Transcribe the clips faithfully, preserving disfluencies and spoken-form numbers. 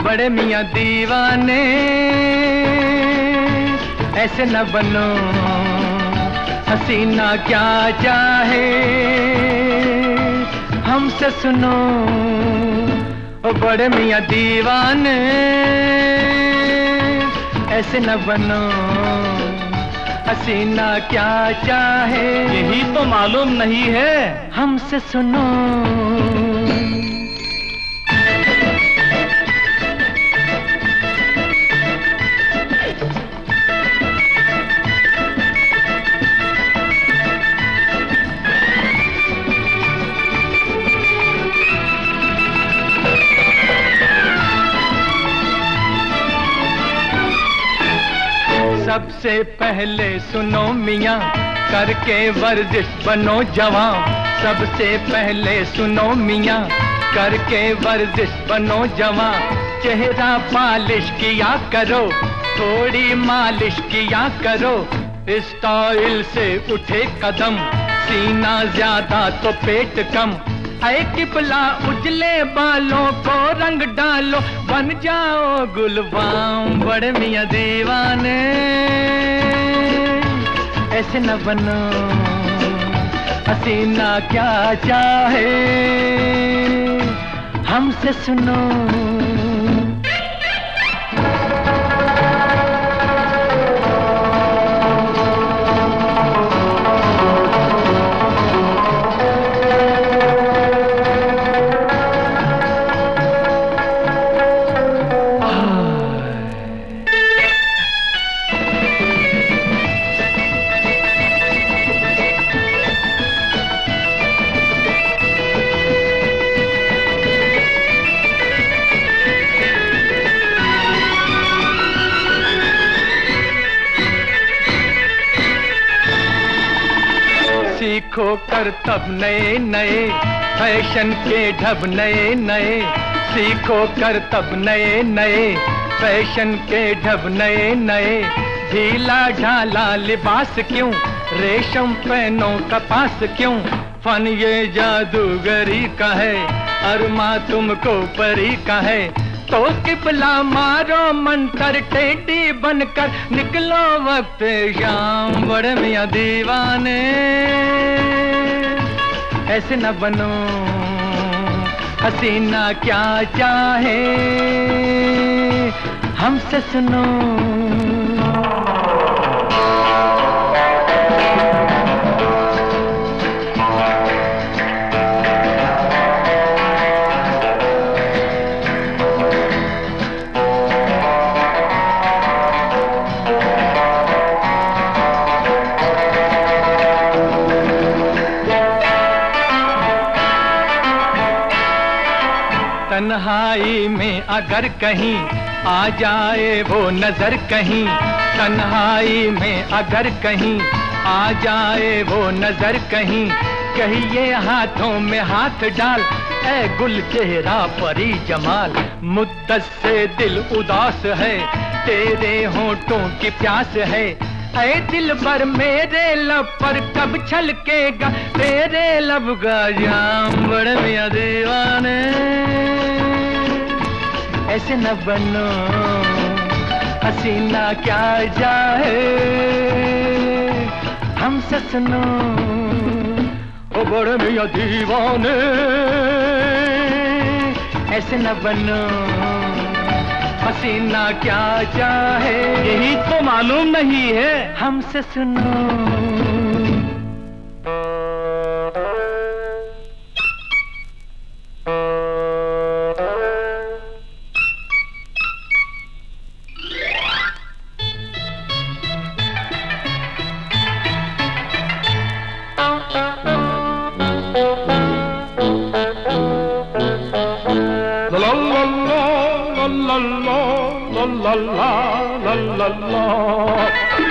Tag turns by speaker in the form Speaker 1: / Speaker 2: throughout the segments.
Speaker 1: बड़े मियाँ दीवाने ऐसे न बनो, हसीना क्या चाहे हमसे सुनो। ओ बड़े मियाँ दीवाने ऐसे न बनो, हसीना क्या चाहे
Speaker 2: यही तो मालूम नहीं है
Speaker 1: हमसे सुनो। सबसे पहले सुनो मियाँ, करके वर्जिश बनो जवां। सबसे पहले सुनो मियाँ, करके वर्जिश बनो जवां। चेहरा पालिश किया करो, थोड़ी मालिश किया करो। स्टाइल से उठे कदम, सीना ज्यादा तो पेट कम। ऐ किबला उजले बालों को रंग डालो, बन जाओ गुलबाम। बड़े मियाँ दीवाने ऐसे न बनो, हसीना क्या चाहे हमसे सुनो। सीखो कर तब नए नए फैशन के ढब नए नए। सीखो कर तब नए नए फैशन के ढब नए नए। ढीला ढाला लिबास क्यों, रेशम पहनो कपास क्यों। फन ये जादूगरी का है, अरमा तुमको परी का है। तो किबला मारो मंतर, टेढ़ी बनकर निकलो वक्त शाम। बड़े मियाँ दीवाने ऐसे न बनो, हसीना क्या चाहे हमसे सुनो। तन्हाई में अगर कहीं आ जाए वो नजर कहीं। तन्हाई में अगर कहीं आ जाए वो नजर कहीं। कहिए हाथों में हाथ डाल, ऐ गुल चेहरा परी जमाल। मुद्दत से दिल उदास है, तेरे होंठों की प्यास है। ऐ दिल पर मेरे लब पर कब छलकेगा तेरे लब का जाम। बड़े मियाँ दीवाने ऐसे न बनो, हसीना क्या चाहे हमसे सुनो। ओ बड़े मियाँ दीवाने ऐसे न बनो, हसीना क्या चाहे
Speaker 2: यही तो मालूम नहीं है
Speaker 1: हमसे सुनो।
Speaker 2: La la la la la la la la la la।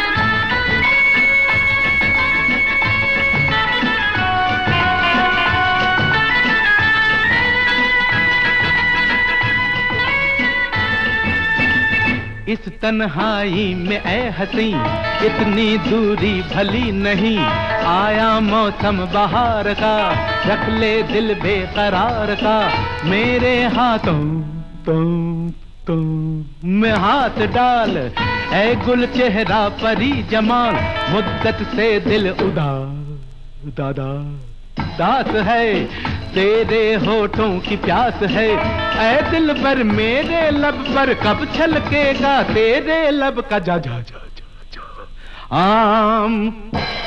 Speaker 1: इस तन्हाई में ऐ हसी, इतनी दूरी भली नहीं। आया मौसम बहार का, रख ले दिल बेकरार का। मेरे हाथों तो तुम में हाथ डाल ऐ गुल चेहरा परी जमाल, मुद्दत से दिल उदास दादा दास है, तेरे होठों की प्यास है, ऐ दिल पर मेरे लब पर कब छलकेगा तेरे लब का जा जा जा जा, जा। आम